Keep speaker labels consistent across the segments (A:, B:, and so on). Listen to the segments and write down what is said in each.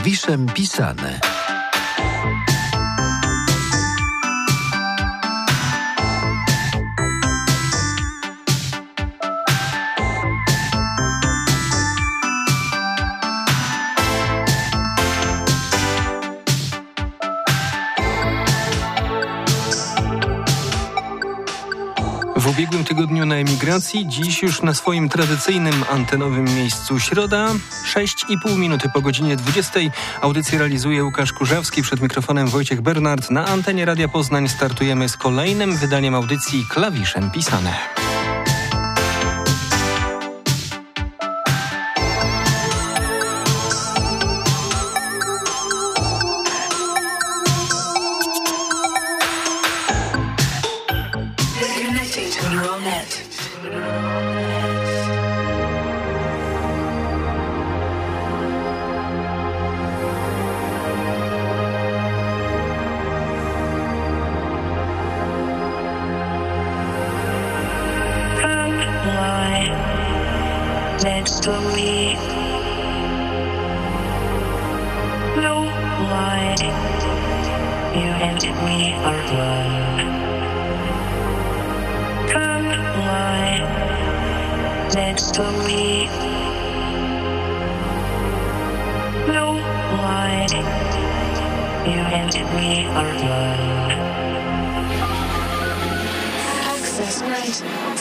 A: Klawiszem pisane.
B: W ubiegłym tygodniu na emigracji, dziś już na swoim tradycyjnym antenowym miejscu środa, 6,5 minuty po godzinie 20. Audycję realizuje Łukasz Kurzawski, przed mikrofonem Wojciech Bernard. Na antenie Radia Poznań startujemy z kolejnym wydaniem audycji Klawiszem pisane.
C: Next to me, no lie, you handed me our blood. Come lie next to me, no lie, you handed me our blood. Access right.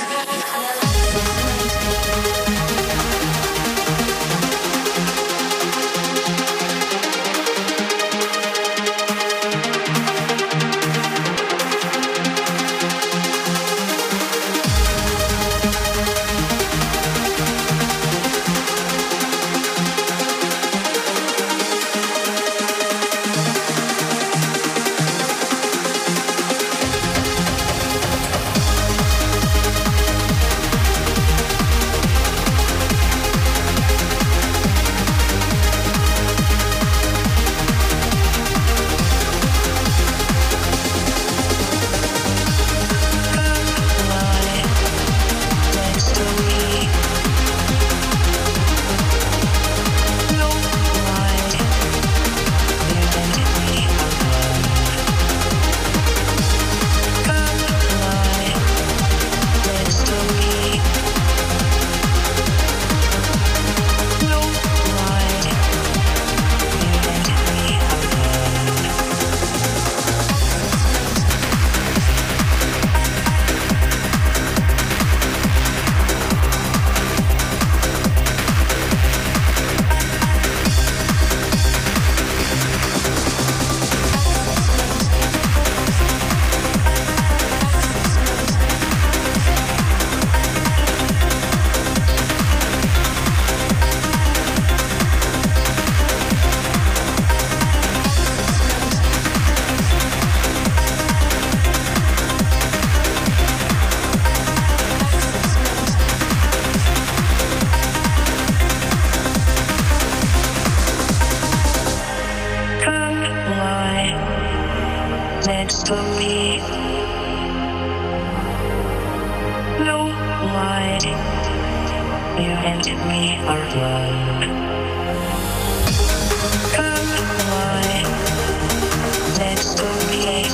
C: Next to me, no lie, you handed me our blood. Come lie next to me.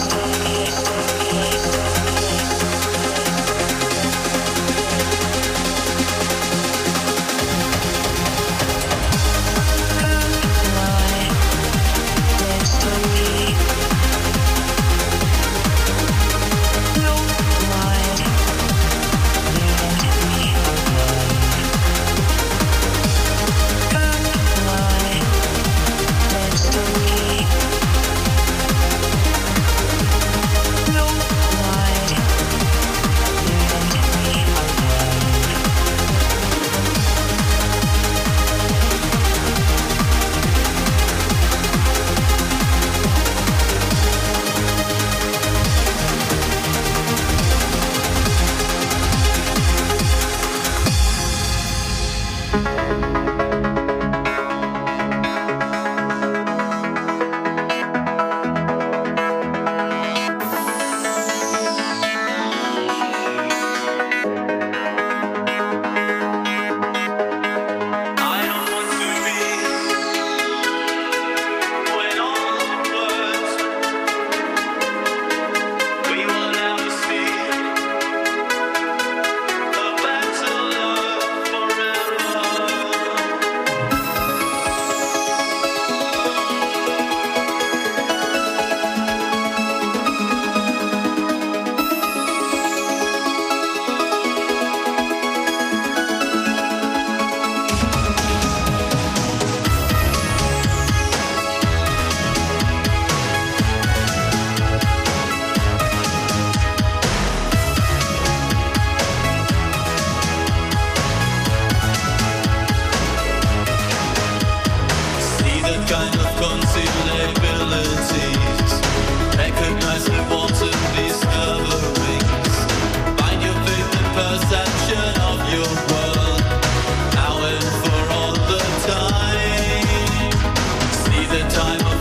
C: Come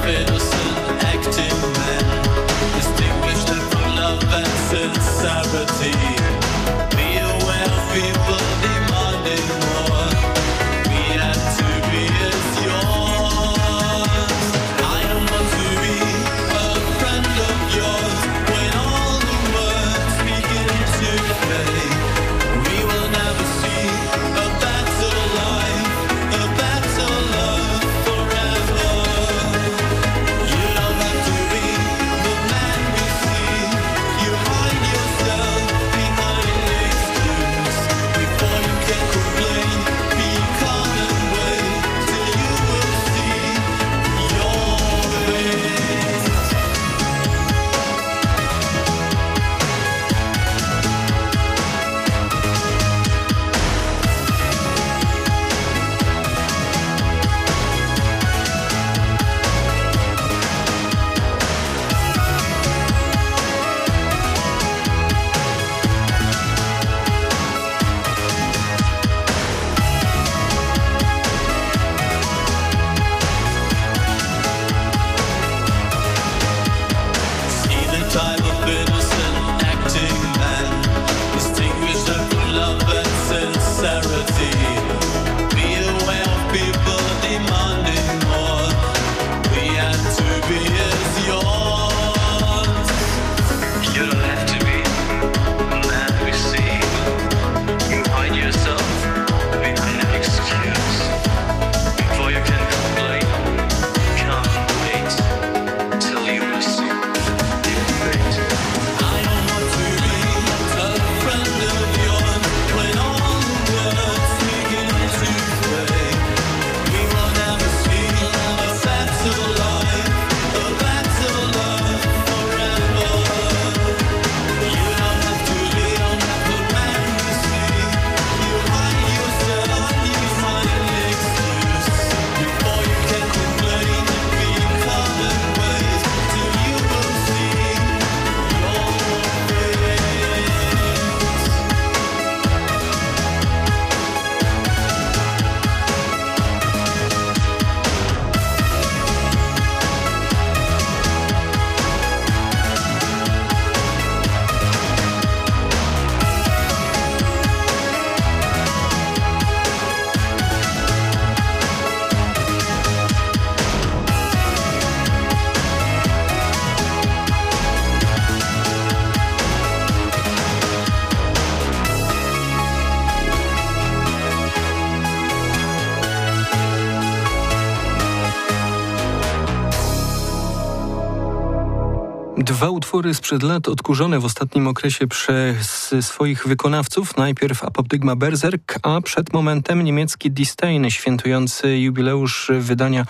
B: Dwa utwory sprzed lat odkurzone w ostatnim okresie przez swoich wykonawców. Najpierw Apoptygma Berserk, a przed momentem niemiecki Disdain, świętujący jubileusz wydania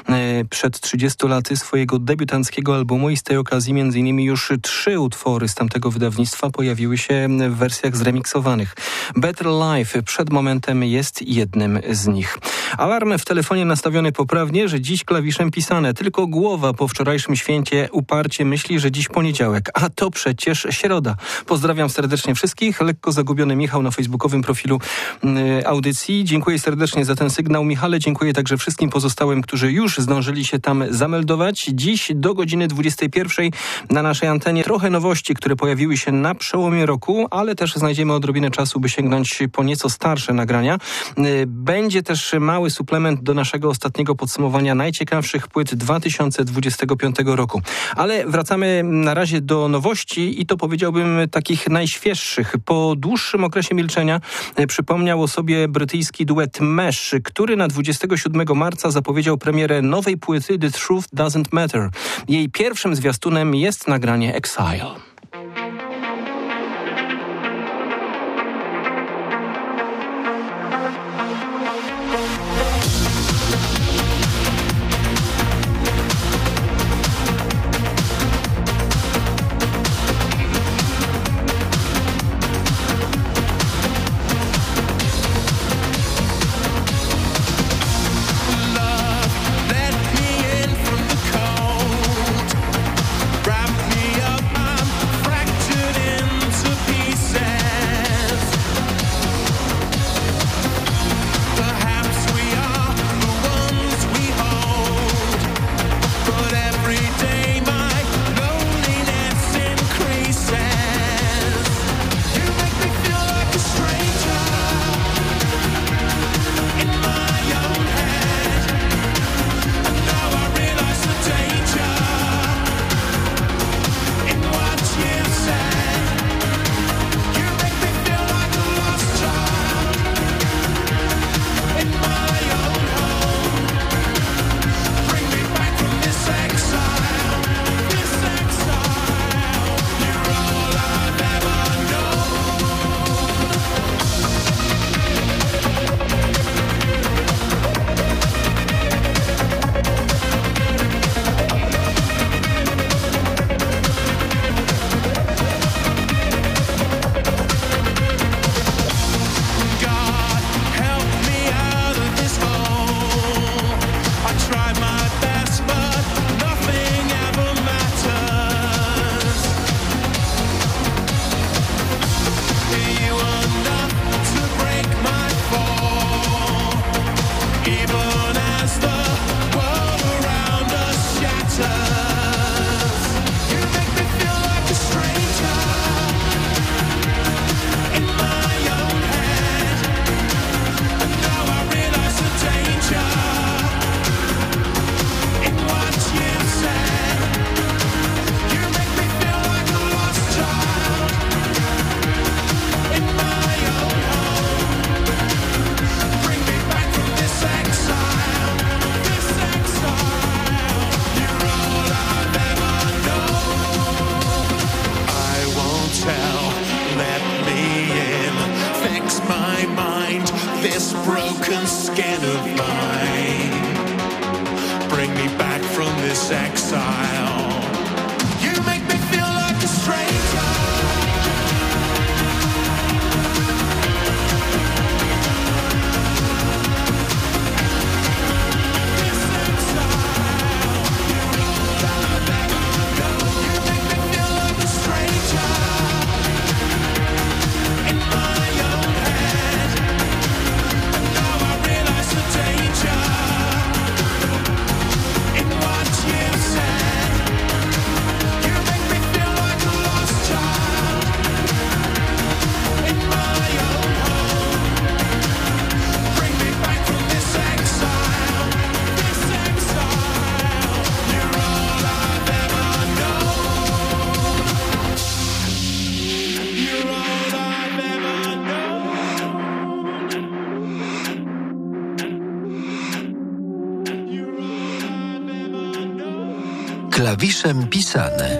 B: przed 30 laty swojego debiutanckiego albumu i z tej okazji m.in. już 3 utwory z tamtego wydawnictwa pojawiły się w wersjach zremiksowanych. Better Life przed momentem jest jednym z nich. Alarm w telefonie nastawiony poprawnie, że dziś klawiszem pisane. Tylko głowa po wczorajszym święcie uparcie myśli, że dziś poniedziałek, a to przecież środa. Pozdrawiam serdecznie wszystkich. Lekko zagubiony Michał na facebookowym profilu audycji. Dziękuję serdecznie za ten sygnał, Michale. Dziękuję także wszystkim pozostałym, którzy już zdążyli się tam zameldować. Dziś do godziny 21 na naszej antenie trochę nowości, które pojawiły się na przełomie roku, ale też znajdziemy odrobinę czasu, by sięgnąć po nieco starsze nagrania. Będzie też mały suplement do naszego ostatniego podsumowania najciekawszych płyt 2025 roku. Ale wracamy na razie do nowości i to powiedziałbym takich najświeższych. Po dłuższym okresie milczenia przypomniał o sobie brytyjski duet Mesh, który na 27 marca zapowiedział premierę nowej płyty The Truth Doesn't Matter. Jej pierwszym zwiastunem jest nagranie Exile.
A: Wrap me up, I'm this exile. You make me feel like a stranger.
D: Klawiszem pisane.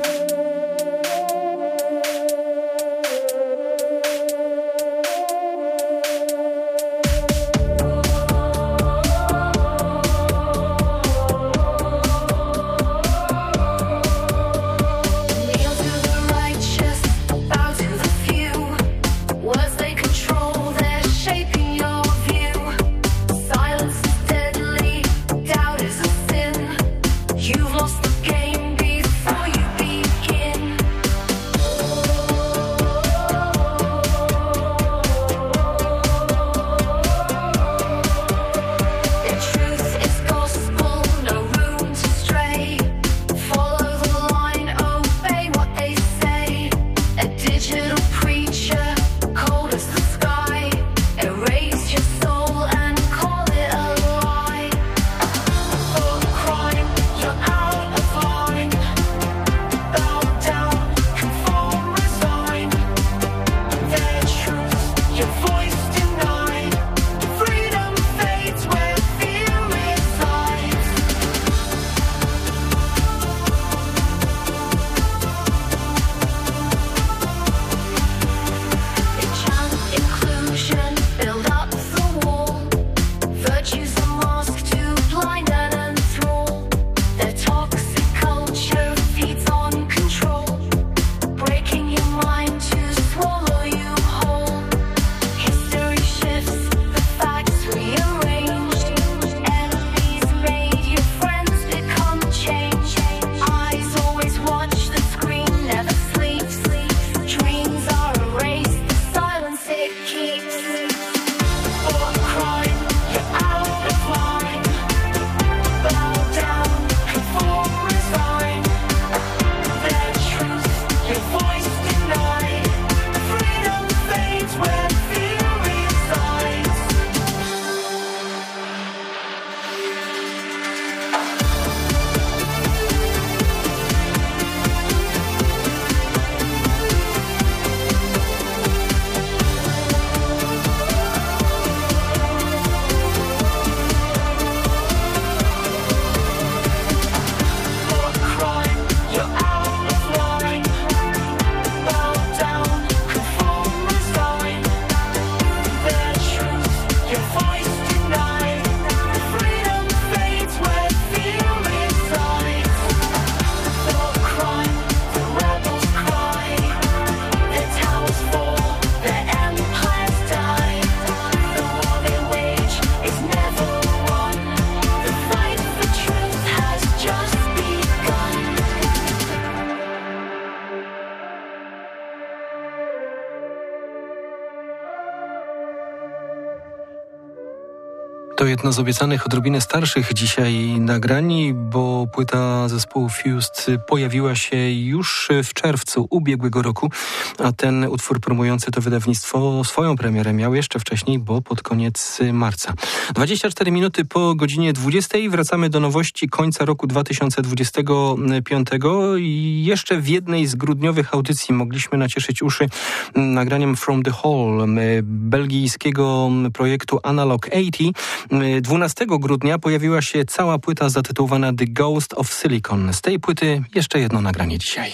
B: To jedno z obiecanych odrobinę starszych dzisiaj nagrań, bo płyta zespołu Fused pojawiła się już w czerwcu ubiegłego roku, a ten utwór promujący to wydawnictwo swoją premierę miał jeszcze wcześniej, bo pod koniec marca. 24 minuty po godzinie 20 wracamy do nowości końca roku 2025 i jeszcze w jednej z grudniowych audycji mogliśmy nacieszyć uszy nagraniem From the Hall belgijskiego projektu Analog 80. 12 grudnia pojawiła się cała płyta zatytułowana The Ghost of Silicon. Z tej płyty jeszcze jedno nagranie dzisiaj.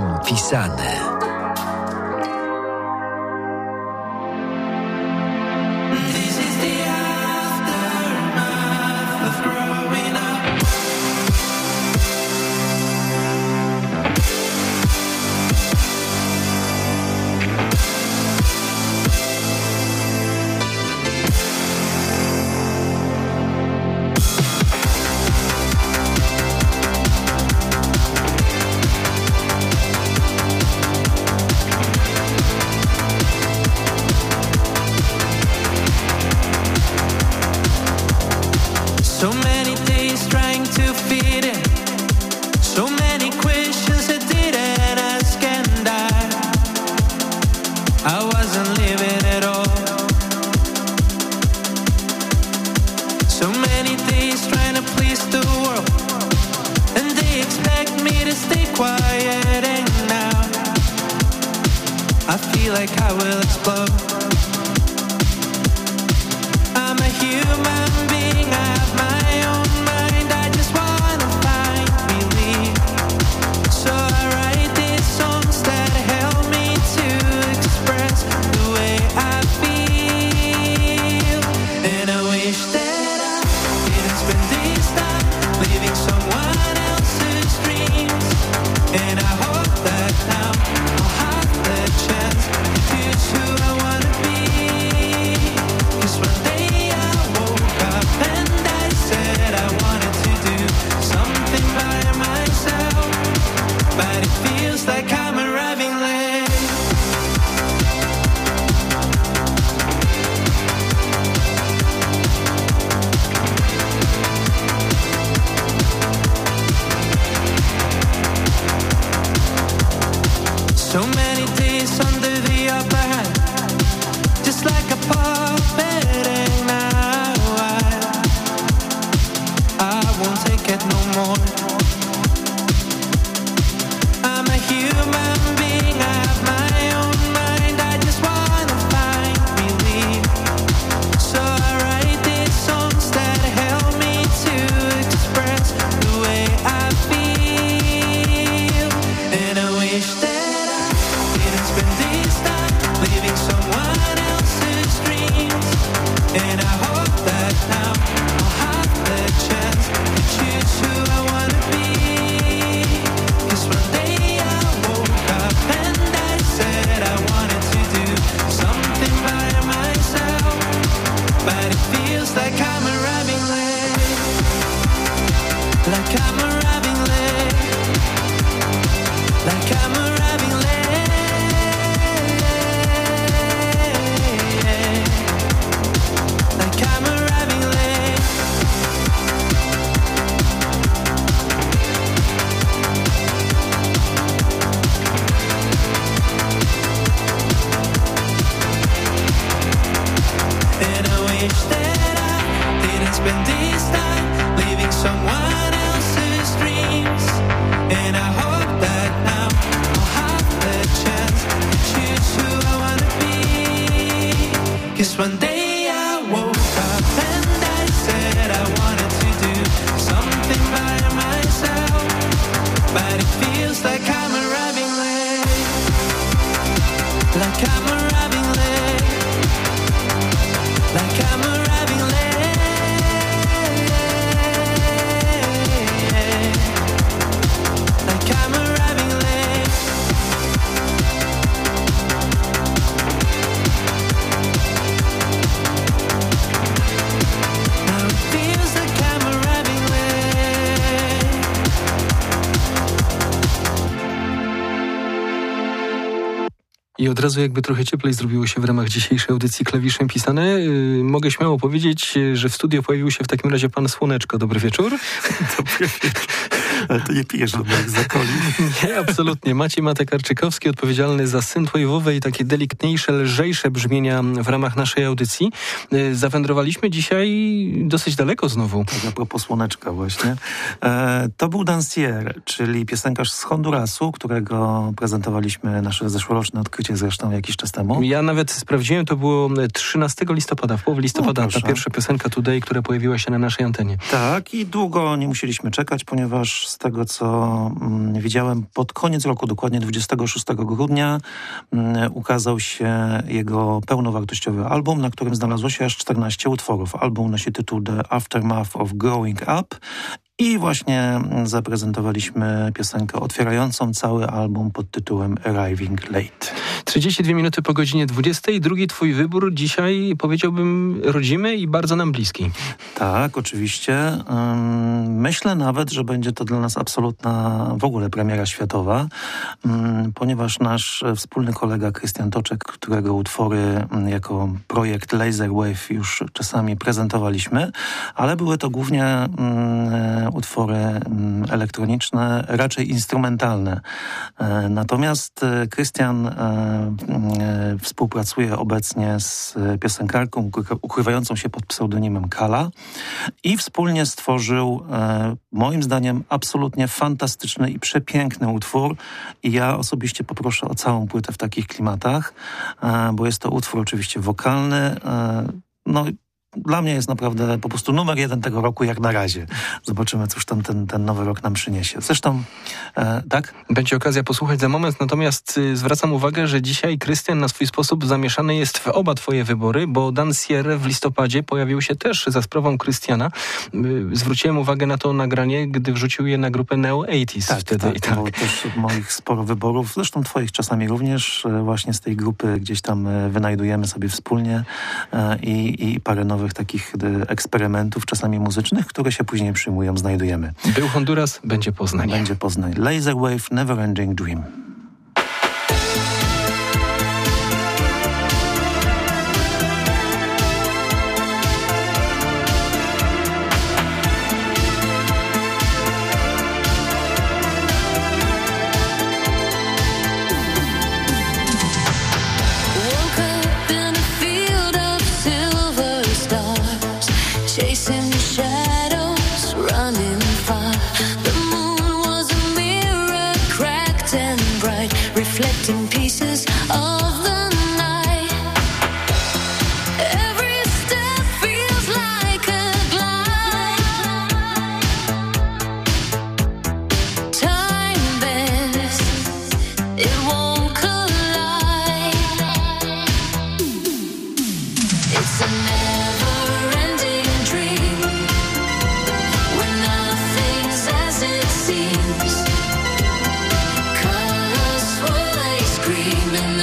D: pisane.
A: So many days trying to fit in, so many questions I didn't ask, and I wasn't living at all. So many days trying to please the world, and they expect me to stay quiet, and now I feel like I will explode. I'm a human being, I have my own mind, I just wanna find relief. So I write these songs that help me to express the way I feel. And I wish that I didn't spend this time living someone else's dreams. And I hope that now I'll have the chance to choose who I wanna be. 'Cause one day and I said I wanted to do something by myself, but it feels like I'm arriving late. So many days under the upper hand, just like a puppet, and now I won't take it no more. I'm a human being, I have my own mind, I just wanna find relief. So I write these songs that help me to express the way I feel. And I wish that I didn't spend this time living someone else's dreams. And I hope that now I'll have the chance to choose who I wanna be. 'Cause one day I woke up and I said I wanted to do something by myself, but it feels like I'm arriving late. Like I'm arriving late. Like I'm arriving late. Like I'm arriving late. And I wish that I didn't spend this time living someone else's dreams. And I hope that now I'll have the chance to choose who I wanna be. 'Cause one day I woke up and I said I wanted to do something by myself, but it feels like I'm arriving late. Like I'm arriving late. Like I'm arriving late. Like I'm arriving late. Now it feels like I'm arriving late.
B: I od razu jakby trochę cieplej zrobiło się w ramach dzisiejszej audycji Klawiszem pisane. Mogę śmiało powiedzieć, że w studio pojawił się w takim razie pan Słoneczko. Dobry wieczór.
E: Dobry wieczór. Ale to nie pijesz do moich zakoli.
B: Nie, absolutnie. Maciej Matek-Arczykowski, odpowiedzialny za synthwave'owe i takie delikatniejsze, lżejsze brzmienia w ramach naszej audycji. Zawędrowaliśmy dzisiaj dosyć daleko znowu.
E: Tak, a propos Słoneczka właśnie. To był Dancier, czyli piosenkarz z Hondurasu, którego prezentowaliśmy nasze zeszłoroczne odkrycie zresztą jakiś czas temu.
B: Ja nawet sprawdziłem, to było 13 listopada, w połowie listopada,
E: proszę.
B: ta pierwsza piosenka Today, która pojawiła się na naszej antenie.
E: Tak, i długo nie musieliśmy czekać, ponieważ z tego co widziałem, pod koniec roku, dokładnie 26 grudnia ukazał się jego pełnowartościowy album, na którym znalazło się aż 14 utworów. Album nosi tytuł The Aftermath of Growing Up i właśnie zaprezentowaliśmy piosenkę otwierającą cały album pod tytułem Arriving Late.
B: 32 minuty po godzinie 20. Drugi twój wybór dzisiaj, powiedziałbym, rodzimy i bardzo nam bliski.
E: Tak, oczywiście. Myślę nawet, że będzie to dla nas absolutna w ogóle premiera światowa, ponieważ nasz wspólny kolega Krystian Toczek, którego utwory jako projekt Laserwave już czasami prezentowaliśmy, ale były to głównie utwory elektroniczne, raczej instrumentalne. Natomiast Krystian współpracuje obecnie z piosenkarką ukrywającą się pod pseudonimem Kala i wspólnie stworzył moim zdaniem absolutnie fantastyczny i przepiękny utwór i ja osobiście poproszę o całą płytę w takich klimatach, bo jest to utwór oczywiście wokalny, dla mnie jest naprawdę po prostu numer 1 tego roku jak na razie. Zobaczymy, cóż tam ten nowy rok nam przyniesie. Zresztą, tak?
B: Będzie okazja posłuchać za moment, natomiast zwracam uwagę, że dzisiaj Krystian na swój sposób zamieszany jest w oba twoje wybory, bo Dansierre w listopadzie pojawił się też za sprawą Krystiana. Zwróciłem uwagę na to nagranie, gdy wrzucił je na grupę Neo 80s wtedy.
E: Tak, było też moich sporo wyborów, zresztą twoich czasami również, właśnie z tej grupy gdzieś tam wynajdujemy sobie wspólnie i parę nowych takich eksperymentów, czasami muzycznych, które się później przyjmują, znajdujemy.
B: Był Honduras, będzie Poznań.
E: Będzie Poznań. Laserwave, Neverending Dream.
F: Chasing shadows, running far. The moon was a mirror, cracked and bright, reflecting pieces of the night. Every step feels like a glide. Time bends, it won't collide. It's a never-ending dream when nothing's as it seems. Colors swirl, they scream.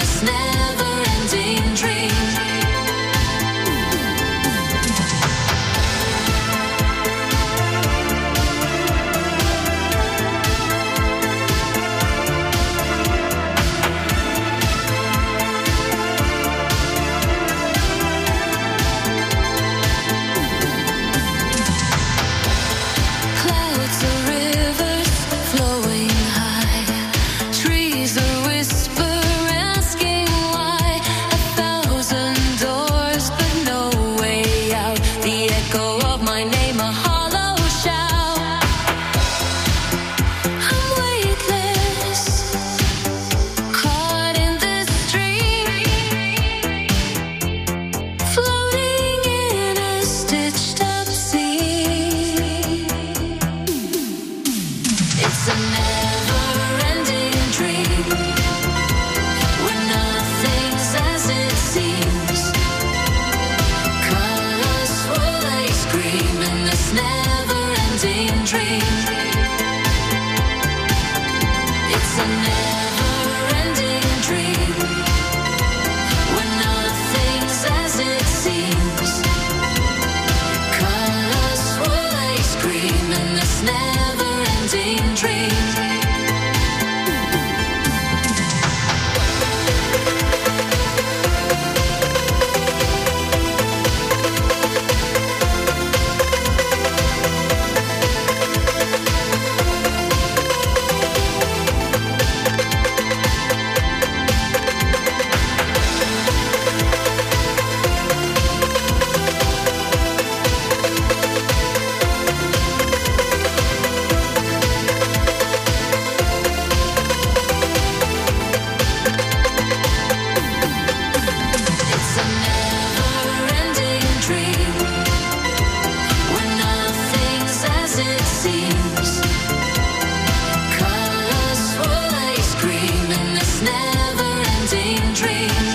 F: never-ending dream.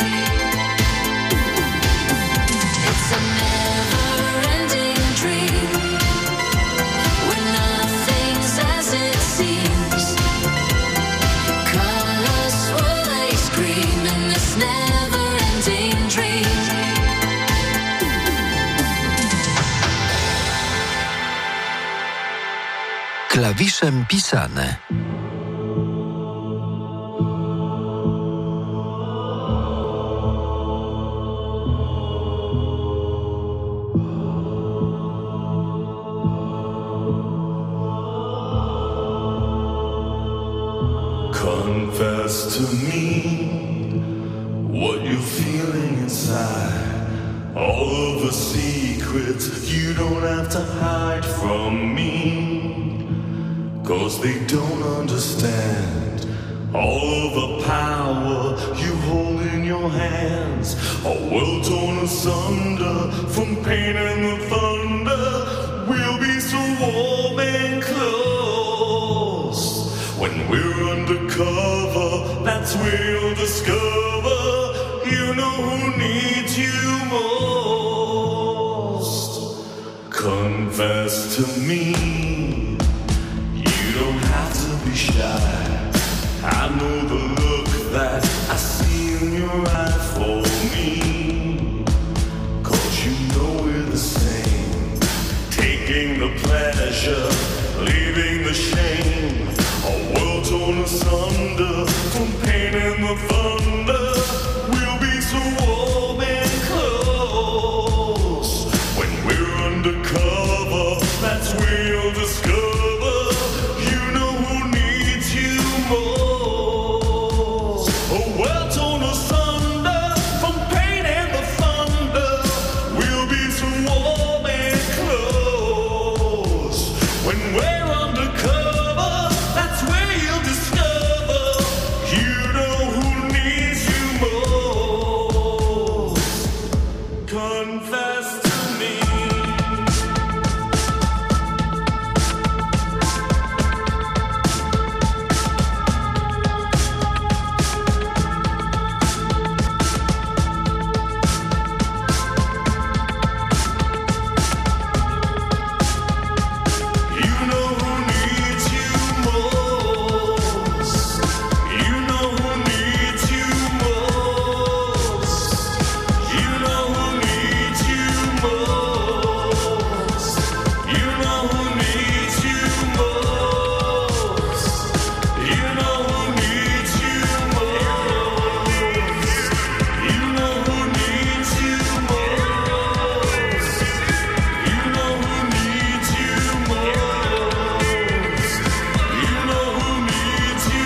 F: It's a never-ending dream when nothing's as it seems. Colors swirl, they scream in this never-ending dream.
D: Klawiszem pisane.
G: Confess to me what you're feeling inside. All of the secrets you don't have to hide from me, 'cause they don't understand all of the power you hold in your hands. A world torn asunder from pain and the thunder. We'll be so warm and close when we're undercover. That's where you'll discover you know who needs you most. Confess to me, you don't have to be shy. I know the look that I see in your eye for me, 'cause you know we're the same. Taking the pleasure, leaving the shame. A world torn asunder from pain and the thunder. We'll be so warm and close when we're undercover. That's where you'll discover you know who needs you most. A world torn asunder from pain and the thunder. We'll be so warm and close when we're undercover. That's where you'll discover you know who needs you most. Confess to me. You know who needs you most. You know who needs you most. You know who needs you most. You know who needs you most. You know who needs you most. You know who needs you most. You know who needs you most. You know who needs you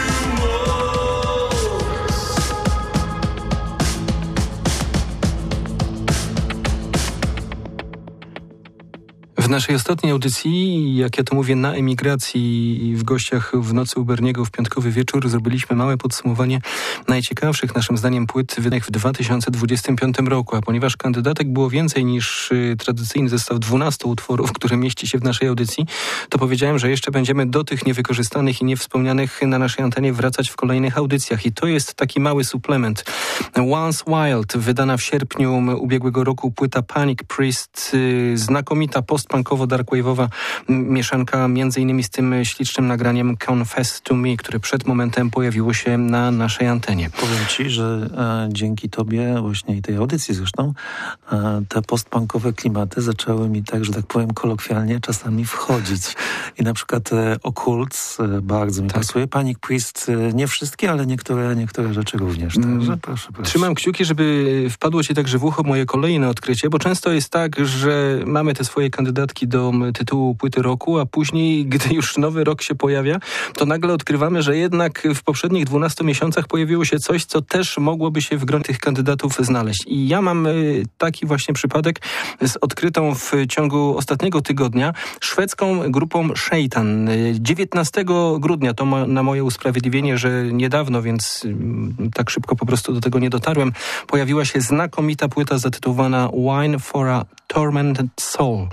B: W naszej ostatniej audycji, jak ja to mówię, na emigracji i w gościach w Nocy u Berniego w piątkowy wieczór zrobiliśmy małe podsumowanie najciekawszych naszym zdaniem płyt wydanych w 2025 roku, a ponieważ kandydatek było więcej niż tradycyjny zestaw 12 utworów, które mieści się w naszej audycji, to powiedziałem, że jeszcze będziemy do tych niewykorzystanych i niewspomnianych na naszej antenie wracać w kolejnych audycjach i to jest taki mały suplement. Once Wild, wydana w sierpniu ubiegłego roku płyta Panic Priest, znakomita postpunkowo-darkwave'owa mieszanka, między innymi z tym ślicznym nagraniem Confess to Me, które przed momentem pojawiło się na naszej antenie.
E: Powiem ci, że dzięki tobie, właśnie i tej audycji zresztą, te postpunkowe klimaty zaczęły mi tak, że tak powiem kolokwialnie, czasami wchodzić. I na przykład Occults bardzo mi pasuje. Panic Priest nie wszystkie, ale niektóre rzeczy również. Także proszę.
B: Trzymam kciuki, żeby wpadło ci także w ucho moje kolejne odkrycie, bo często jest tak, że mamy te swoje kandydatki do tytułu płyty roku, a później, gdy już nowy rok się pojawia, to nagle odkrywamy, że jednak w poprzednich 12 miesiącach pojawiło się coś, co też mogłoby się w gronie tych kandydatów znaleźć. I ja mam taki właśnie przypadek z odkrytą w ciągu ostatniego tygodnia szwedzką grupą Shaitan. 19 grudnia, to na moje usprawiedliwienie, że niedawno, więc tak szybko po prostu do tego nie dotarłem, pojawiła się znakomita płyta zatytułowana Wine for a Tormented Soul.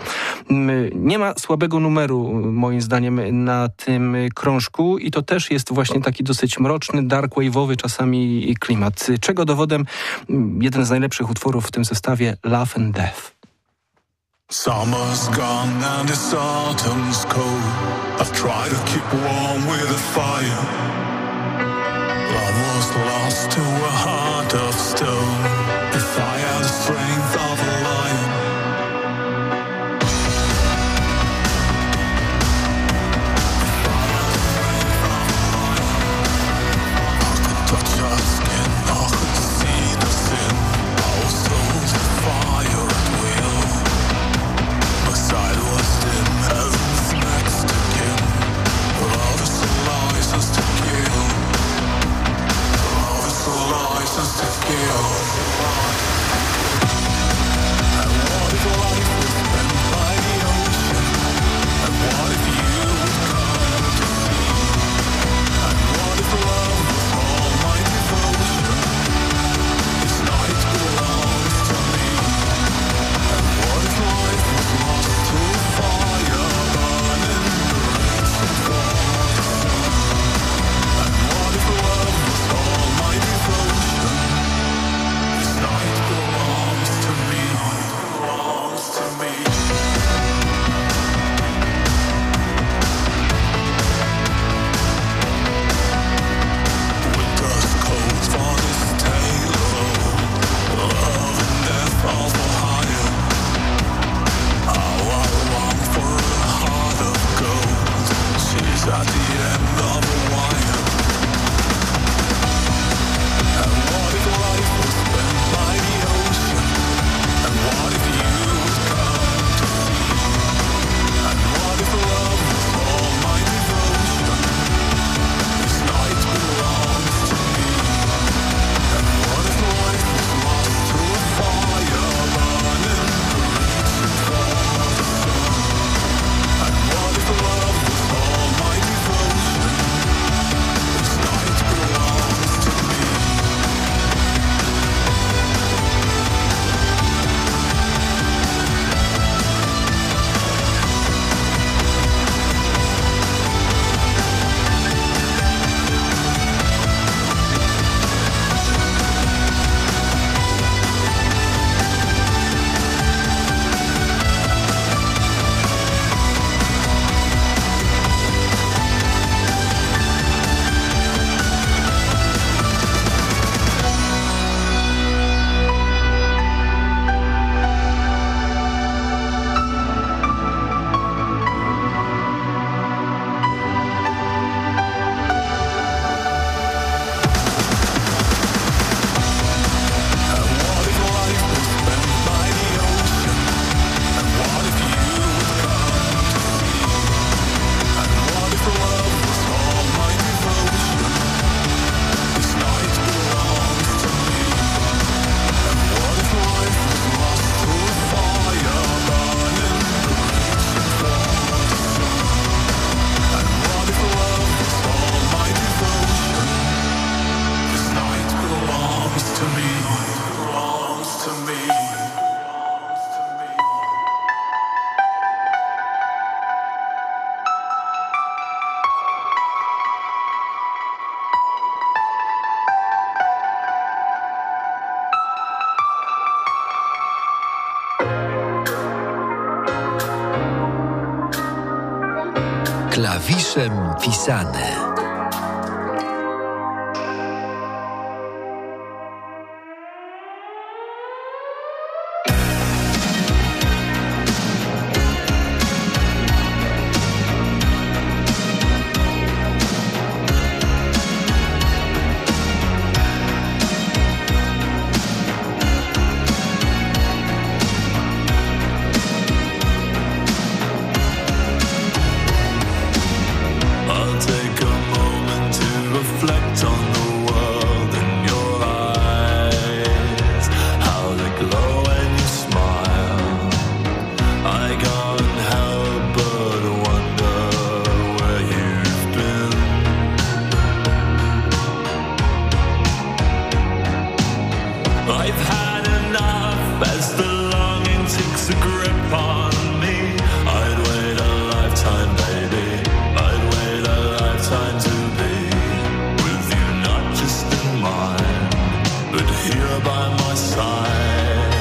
B: Nie ma słabego numeru, moim zdaniem, na tym krążku i to też jest właśnie taki dosyć mroczny, dark wave'owy czasami klimat. Czego dowodem jeden z najlepszych utworów w tym zestawie, Love and Death.
G: Summer's gone and it's autumn's cold. I've tried to keep warm with a fire. Love was lost to a heart of stone. If I had the strength of a lion, I could touch her skin, I could see the sin. Our souls of fire at will. My side was dim, heaven's next to kin. Love is a license to kill. Love is a license to kill. And what if life was spent by the ocean? And what if you would come to see? And what if love was all my devotion? This night belongs to me. And what if life was lost to fire burning bricks and forest? And what if love was all my devotion? This night belongs to me. Belongs to me. Winter's cold for this tale of love and death, all for hire. How I long for a heart of gold. She's at the end of a wire. And what if life was spent by the ocean? And what if you would come to see? And what if love was all my devotion? This night belongs to me. And what if life was lost to a fire burning reaching for the sun? And what if love was all my devotion? This night belongs to me.
D: Klawiszem pisane.
G: I've had enough as the longing takes a grip on me. here by my side.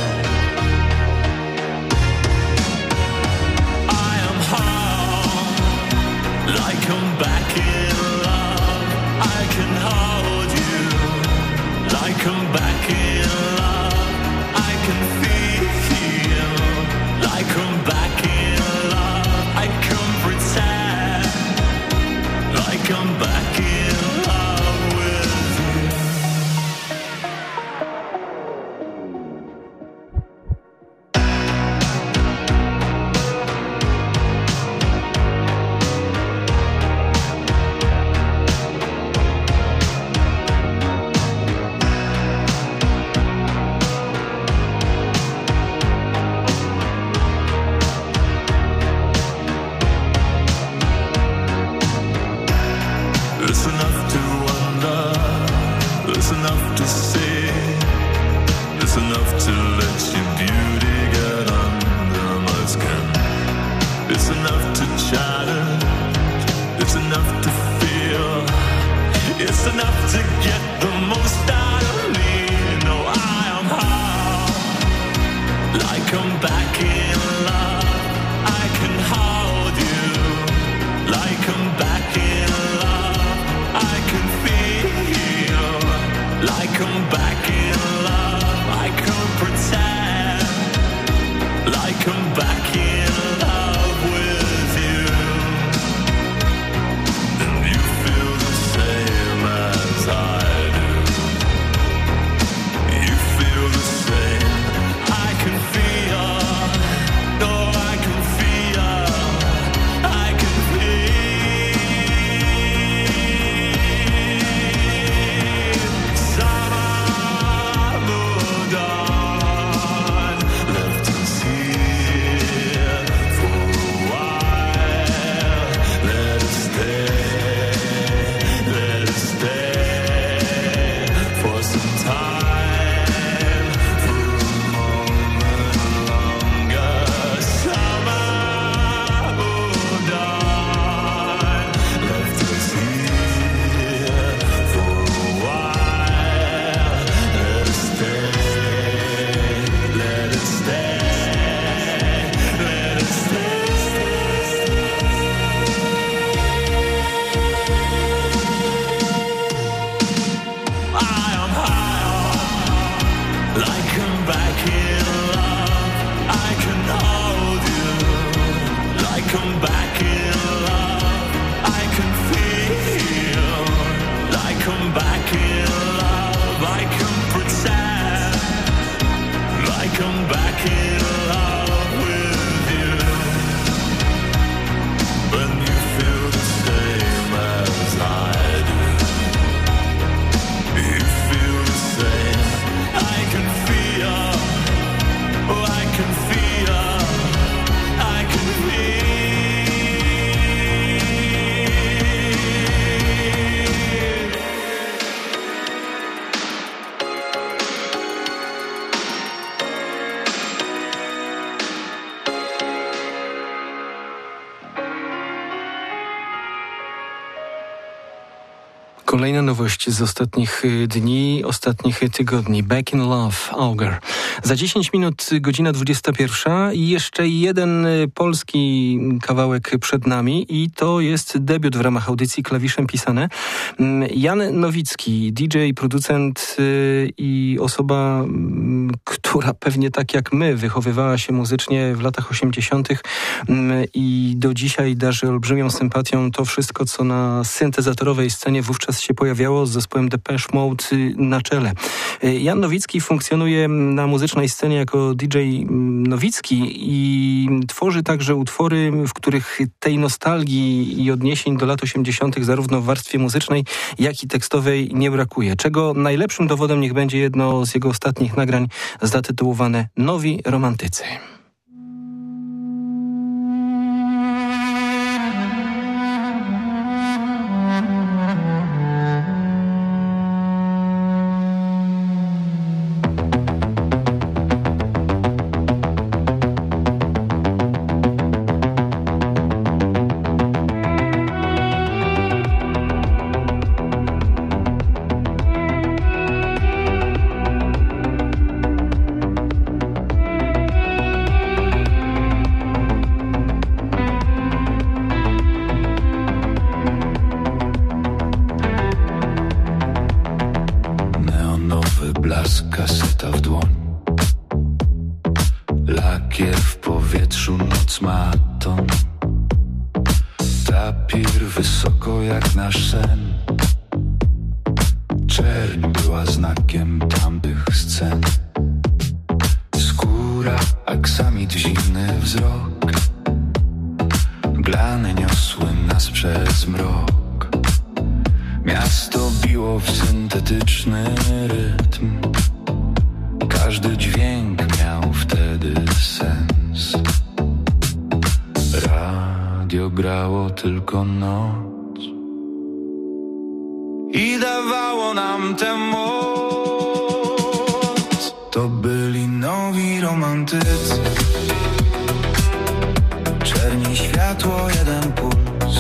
G: I am home, like I'm back in love. I can hold you, like I'm back in love. I can feel, like I'm back in love. I can pretend, like I'm back in love with you. It's enough to wonder, it's enough to see, it's enough to let your beauty get under my skin. It's enough to challenge, it's enough to feel, it's enough to get the most out of me. No, I am home, like I'm back in love. I can hold you, like I'm back in love. I can feel like I'm back in love. I can pretend like I'm back in love with you. And you feel the same as I do. You feel the same. I can feel, oh, I can feel, I can feel. Come back in love. I can feel like I'm back in love. I can pretend like I'm back in love with you. When you feel the same as I do, you feel the same. I can feel, oh, I can feel, I can feel.
B: Kolejna nowość z ostatnich dni, ostatnich tygodni. Back in Love, Auger. Za 10 minut godzina 21 i jeszcze jeden polski kawałek przed nami i to jest debiut w ramach audycji Klawiszem Pisane. Jan Nowicki, DJ, producent i osoba, która pewnie tak jak my wychowywała się muzycznie w latach 80. I do dzisiaj darzy olbrzymią sympatią to wszystko, co na syntezatorowej scenie wówczas się pojawiało z zespołem Depeche Mode na czele. Jan Nowicki funkcjonuje na muzycznej scenie jako DJ Nowicki i tworzy także utwory, w których tej nostalgii i odniesień do lat 80. zarówno w warstwie muzycznej, jak i tekstowej nie brakuje. Czego najlepszym dowodem niech będzie jedno z jego ostatnich nagrań zatytułowane Nowi Romantycy.
H: blask kaseta w dłoń. Lakier w powietrzu, noc ma ton. Tapir wysoko jak nasz sen. Czerń była znakiem tamtych scen. Skóra, aksamit, zimny wzrok. Glany niosły nas przez mrok. Miasto biło w syntetyczny rytm. Każdy dźwięk miał wtedy sens. Radio grało tylko noc i dawało nam tę moc. To byli nowi romantycy. Czerni światło, jeden puls.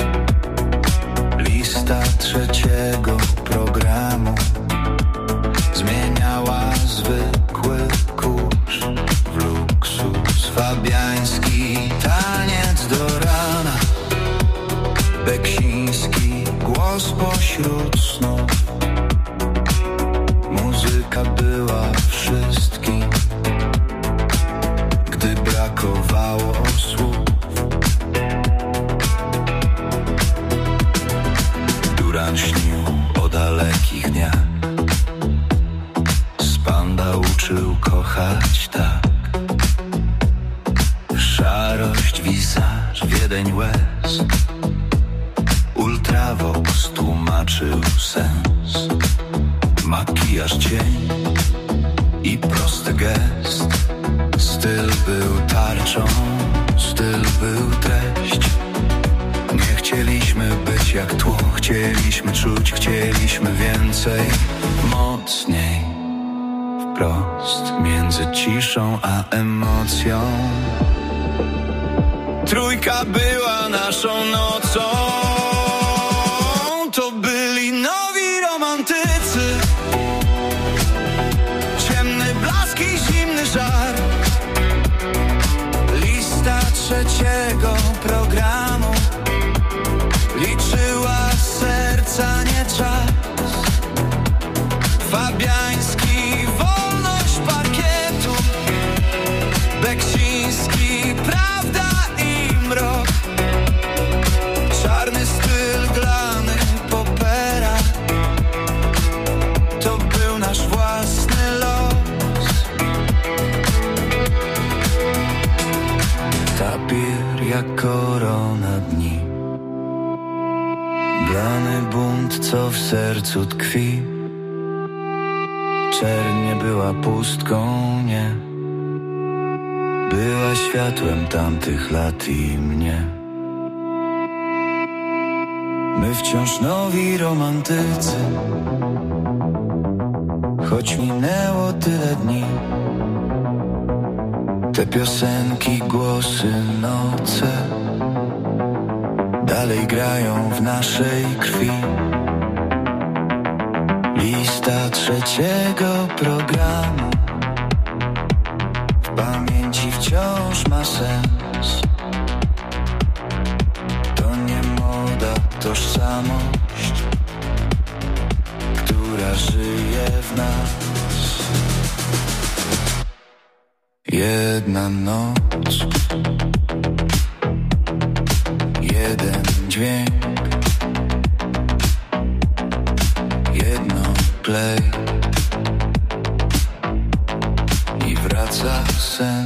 H: Lista trzeciego programu zmieniała zwykły kurz w luksus. Fabiański taniec do rana. Beksiński głos pośród snów. Muzyka była wszystkim, gdy brakowało słów. Duran śnił o dalekich dniach. Spanda uczył kochać tak. Szarość, wizaż, Wiedeń łez. Ultravox tłumaczył sens. Makijaż, cień i prosty gest. Styl był tarczą, styl był treść. Nie chcieliśmy być jak tło, chcieliśmy czuć, chcieliśmy więcej, mocniej. Wprost między ciszą a emocją. Trójka była naszą nocą. To byli nowi romantycy. Ciemny blask i zimny żar. Lista trzeciego programu liczyła serca, nie czas. Fabiański wolność parkietu. Beksiński prawda i mrok. Czarny styl, glany, popera. To był nasz własny los. Tapir jak korona dni. Glany bunt, co w sercu tkwi. Czerń nie była pustką, nie. Była światłem tamtych lat i mnie. My wciąż nowi romantycy. Choć minęło tyle dni. Te piosenki, głosy, noce dalej grają w naszej krwi. Lista trzeciego programu w pamięci wciąż ma sens. To nie moda, tożsamość, która żyje w nas. Jedna noc, jeden dźwięk, jedno play i wraca sen.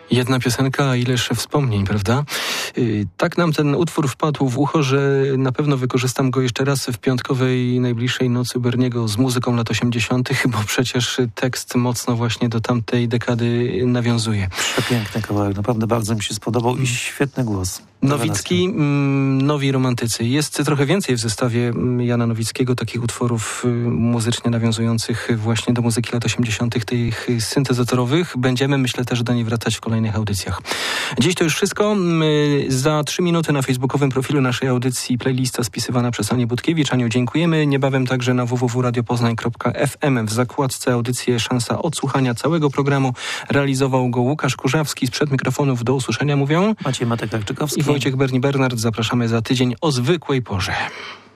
B: Jedna piosenka, a ileż wspomnień, prawda? Tak nam ten utwór wpadł w ucho, że na pewno wykorzystam go jeszcze raz w piątkowej najbliższej nocy Berniego z muzyką lat 80., bo przecież tekst mocno właśnie do tamtej dekady nawiązuje.
E: Przepiękny kawałek, naprawdę bardzo mi się spodobał i świetny głos.
B: Nowicki, Nowi Romantycy. Jest trochę więcej w zestawie Jana Nowickiego takich utworów muzycznie nawiązujących właśnie do muzyki lat 80., tych syntezatorowych. Będziemy, myślę, też do niej wracać w kolejnych audycjach. Dziś to już wszystko. Za 3 minuty na facebookowym profilu naszej audycji playlista spisywana przez Anię Budkiewicz. Aniu, dziękujemy. Niebawem także na www.radiopoznań.fm w zakładce audycje szansa odsłuchania całego programu. Realizował go Łukasz Kurzawski. Sprzed mikrofonów do usłyszenia mówią
E: Maciej Matek-Arczykowski
B: i Wojciech Berni-Bernard. Zapraszamy za tydzień o zwykłej porze.